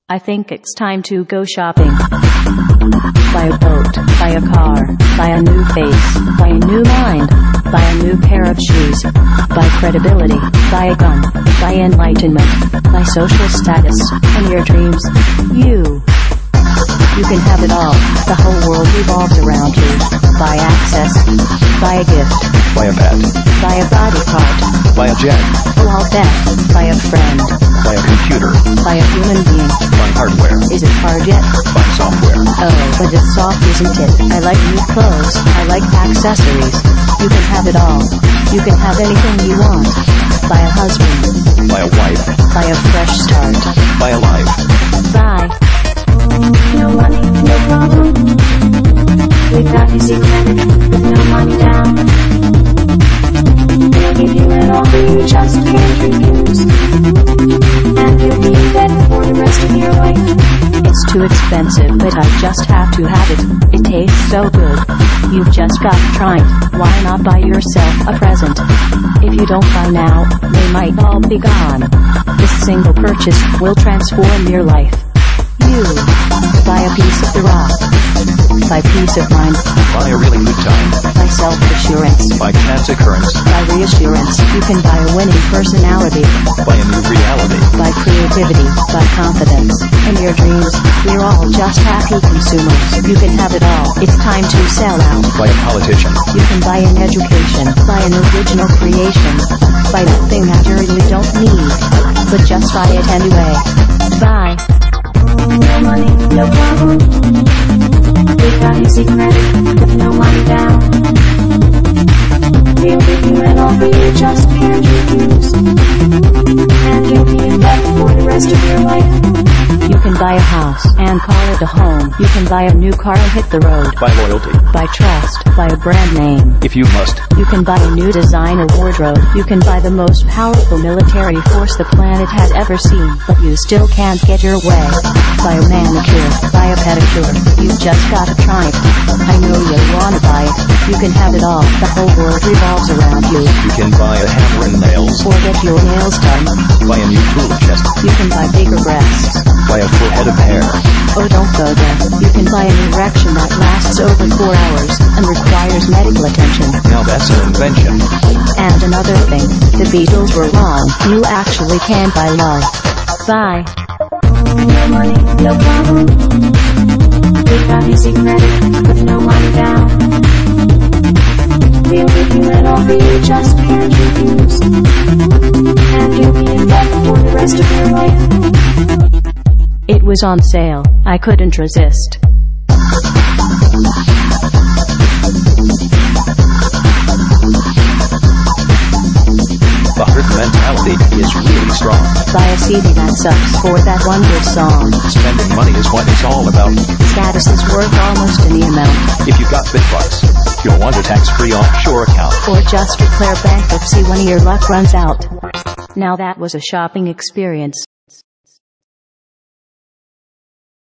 I think it's time to go shopping. Buy a boat, buy a car, buy a new face, buy a new mind, buy a new pair of shoes, buy credibility, buy a gun, buy enlightenment, buy social status, and your dreams. You can have it all. The whole world revolves around you. Buy access, buy a gift, buy a pet, buy a body part, buy a jet, oh I'll bet, buy a friend, buy a computer, buy a human being. buy hardware, Is it hard yet? buy software, Oh, but it's soft, isn't it? I like new clothes, I like accessories. You can have it all. You can have anything you want. Buy a husband, buy a wife, buy a fresh start, buy a life. buy. No money, no problem. We've got easy credit with no money down. We'll give you it all, you just can't refuse. And you'll be in debt for the rest of your life. It's too expensive, but I just have to have it. It tastes so good. You've just got to try it. Why not buy yourself a present? If you don't buy now, they might all be gone. This single purchase will transform your life. You buy a piece of the rock, buy peace of mind, Buy a really good time, buy self-assurance, buy chance occurrence, buy reassurance. You can buy a winning personality, buy a new reality. buy creativity, buy confidence, and your dreams. We're all just happy consumers. You can have it all. It's time to sell out. Buy a politician, You can buy an education, buy an original creation, buy that thing that you really don't need, but just buy it anyway. Buy. No money, no problem. We've got easy credit with no money down. We'll give you it all, you just can't refuse. And you'll be in debt for the rest of your life. You can buy a house and call it a home. You can buy a new car and hit the road. buy loyalty, Buy trust, buy a brand name. if you must. You can buy a new designer wardrobe. You can buy the most powerful military force the planet has ever seen, but you still can't get your way. Buy a manicure, buy a pedicure. You've just got to try it. I know you want to buy it. You can have it all. The whole world revolves around you. You can buy a hammer and nails, Or get your nails done. buy a new tool chest, You can buy bigger breasts. buy a full head of hair. Oh, don't go there. You can buy an erection that lasts over 4 hours and requires medical attention. Now that's an invention. And another thing, the Beatles were wrong. You actually can buy love. Buy. No money, no problem. We've got easy credit with no money down. We'll give you it all, you just can't refuse. And you'll be in debt for the rest of your life. It was on sale. I couldn't resist. The herd mentality is really strong. Buy a CD that sucks for that one good song. Spending money is what it's all about. Status is worth almost any amount. If you've got BitBucks, you'll want a tax-free offshore account. Or just declare bankruptcy when your luck runs out. Now that was a shopping experience.